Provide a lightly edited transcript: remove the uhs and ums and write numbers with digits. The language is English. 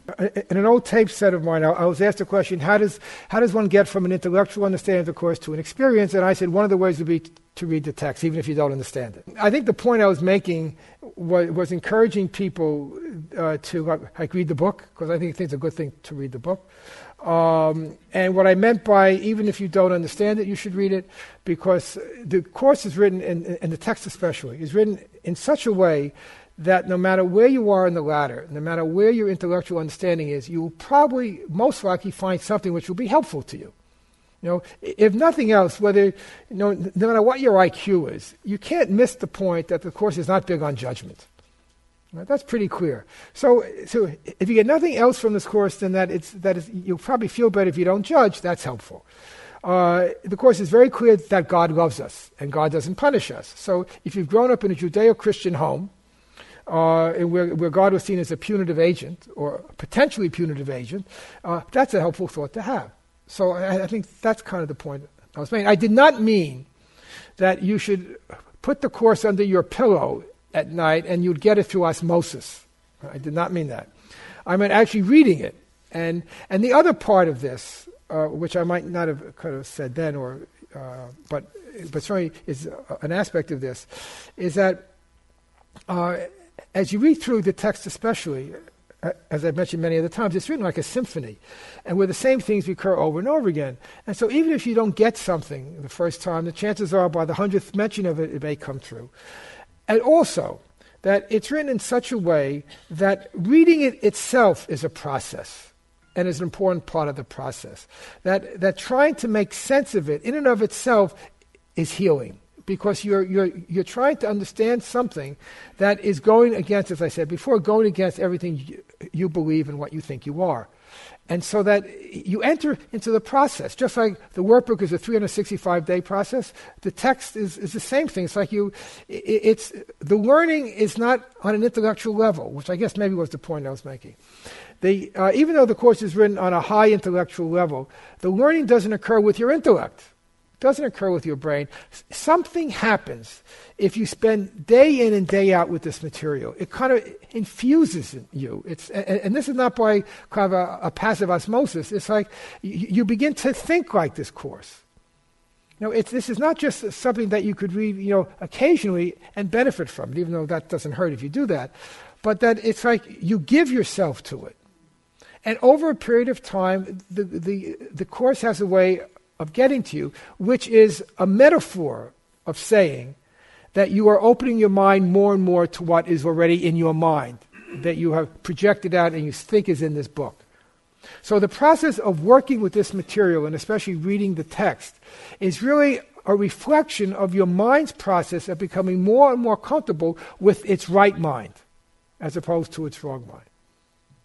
In an old tape set of mine, I was asked a question, how does one get from an intellectual understanding of the Course to an experience? And I said one of the ways would be to read the text, even if you don't understand it. I think the point I was making was encouraging people to read the book, because I think it's a good thing to read the book. And what I meant by, even if you don't understand it, you should read it, because the Course is written, and the text especially, is written in such a way that no matter where you are in the ladder, no matter where your intellectual understanding is, you will probably, most likely, find something which will be helpful to you. If nothing else, whether, no matter what your IQ is, you can't miss the point that the Course is not big on judgment. Right? That's pretty clear. So if you get nothing else from this Course, then that is, you'll probably feel better if you don't judge. That's helpful. The Course is very clear that God loves us and God doesn't punish us. So if you've grown up in a Judeo-Christian home, where God was seen as a punitive agent, or a potentially punitive agent, that's a helpful thought to have. So I think that's kind of the point I was making. I did not mean that you should put the Course under your pillow at night and you'd get it through osmosis. I did not mean that. I meant actually reading it. And the other part of this, which I might not have kind of said then, but certainly is an aspect of this, is that as you read through the text especially, as I've mentioned many other times, it's written like a symphony, and where the same things recur over and over again. And so even if you don't get something the first time, the chances are by the 100th mention of it, it may come through. And also, that it's written in such a way that reading it itself is a process, and is an important part of the process. That trying to make sense of it in and of itself is healing, because you're trying to understand something that is going against, as I said before, going against everything you believe and what you think you are. And so that you enter into the process. Just like the workbook is a 365-day process, the text is the same thing. It's like the learning is not on an intellectual level, which I guess maybe was the point I was making. Even though the Course is written on a high intellectual level, the learning doesn't occur with your intellect. Doesn't occur with your brain. Something happens if you spend day in and day out with this material. It kind of infuses in you. And this is not by kind of a passive osmosis. It's like you begin to think like this Course. This is not just something that you could read, occasionally and benefit from it, even though that doesn't hurt if you do that. But that it's like you give yourself to it. And over a period of time, the Course has a way of getting to you, which is a metaphor of saying that you are opening your mind more and more to what is already in your mind, that you have projected out and you think is in this book. So the process of working with this material, and especially reading the text, is really a reflection of your mind's process of becoming more and more comfortable with its right mind, as opposed to its wrong mind.